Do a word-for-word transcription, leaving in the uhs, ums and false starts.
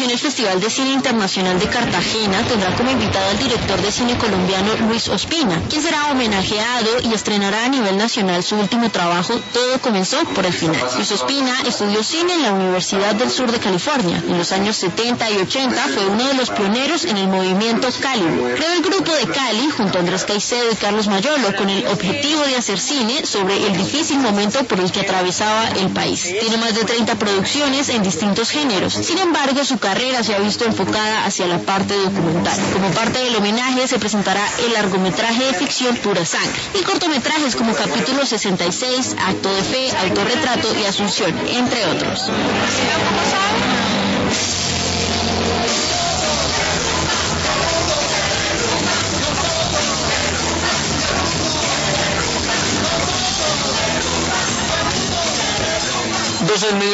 también el Festival de Cine Internacional de Cartagena tendrá como invitado al director de cine colombiano Luis Ospina, quien será homenajeado y estrenará a nivel nacional su último trabajo, Todo comenzó por el final. Luis Ospina estudió cine en la Universidad del Sur de California. En los años setenta y ochenta fue uno de los pioneros en el movimiento Cali. Creó el grupo de Cali junto a Andrés Caicedo y Carlos Mayolo con el objetivo de hacer cine sobre el difícil momento por el que atravesaba el país. Tiene más de treinta producciones en distintos géneros. Sin embargo, su carrera se ha visto enfocada hacia la parte documental. Como parte del homenaje se presentará el largometraje de ficción Pura Sangre y cortometrajes como Capítulo sesenta y seis, Acto de Fe, Autorretrato y Asunción, entre otros. Dos